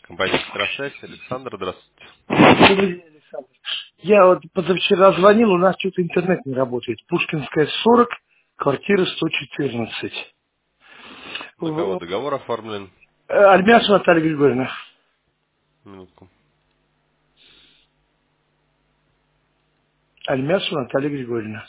Компания «Петросвязь». Александр, здравствуйте. Добрый день, Александр. Я вот позавчера звонил, у нас что-то интернет не работает. Пушкинская, 40, квартира 114. На кого договор оформлен? Альмясова Наталья Григорьевна. Минутку. Альмясова Наталья Григорьевна.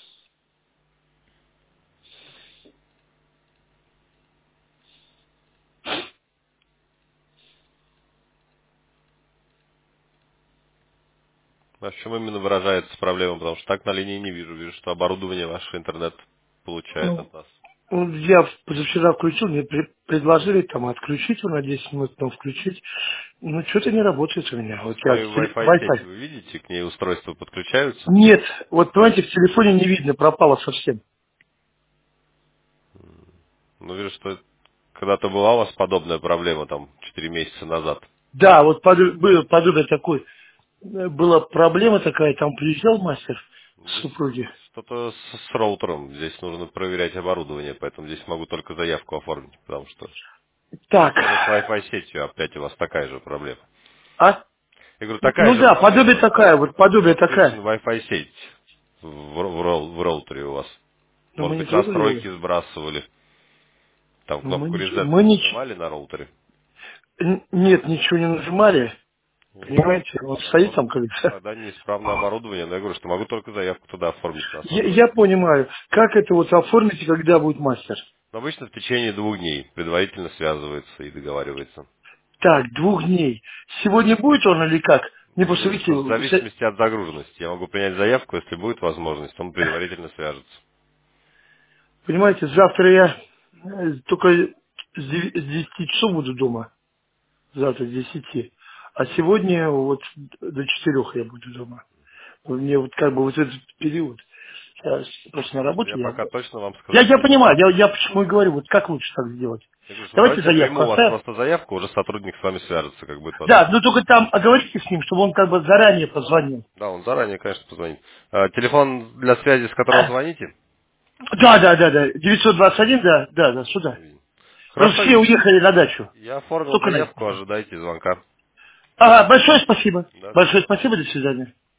А в чем именно выражается проблема? Потому что так на линии не вижу. Вижу, что оборудование ваш интернет получает Ну, от нас. я позавчера включил, мне предложили там отключить его на 10 минут, потом включить. Ну, что-то не работает у меня. Вот я Свою Wi-Fi сеть Wi-Fi. вы видите? К ней устройства подключаются? Нет, вот понимаете, в телефоне не видно, пропало совсем. Ну, вижу, что когда-то была у вас подобная проблема, там, 4 месяца назад. Да, вот было подобие такой. Была проблема такая, там приезжал мастер Здесь супруги. что-то с роутером. Здесь нужно проверять оборудование, поэтому здесь могу только заявку оформить, потому что Так, именно с Wi-Fi сетью опять у вас такая же проблема. а? Я говорю, такая Ну же да, подобие проблема. такая, вот подобие Отключен такая. Wi-Fi сеть в роутере у вас. Но мы Может не быть, трогали его. настройки сбрасывали. Там Ну, кнопку reset мы не ничего... нажимали на роутере. Нет, ничего не нажимали. Вот. Понимаете, он стоит там, как говорится. Тогда неисправное оборудование. Но я говорю, что могу только заявку туда оформить на свой Я номер. понимаю, как это вот оформить, когда будет мастер. Но обычно в течение 2 дней предварительно связывается и договаривается. Так, 2 дней. Сегодня будет он или как? Не Я просто говорю, что в видите, зависимости от загруженности. Я могу принять заявку, если будет возможность, он предварительно свяжется. понимаете, завтра я только с 10 часов буду дома. Завтра с 10. А сегодня вот до 4 я буду дома. Мне вот как бы вот этот период, я просто на Ну, работе я я. пока точно вам Я, сказать я не могу. понимаю, я почему и говорю, вот как лучше так сделать. Я говорю, что Давайте давайте я заявку приму у вас оставим. просто заявку, уже сотрудник с вами свяжется, как будет Да, возможно. но только там оговорите с ним, чтобы он как бы заранее позвонил. Да, он заранее, конечно, позвонит. Телефон для связи, с которого звоните? Да. 921, да, сюда. Просто Хорошо, все уехали на дачу. я оформил Только на заявку, это. ожидайте звонка. Ага, большое спасибо. Да, до Большое свидания. спасибо, до свидания.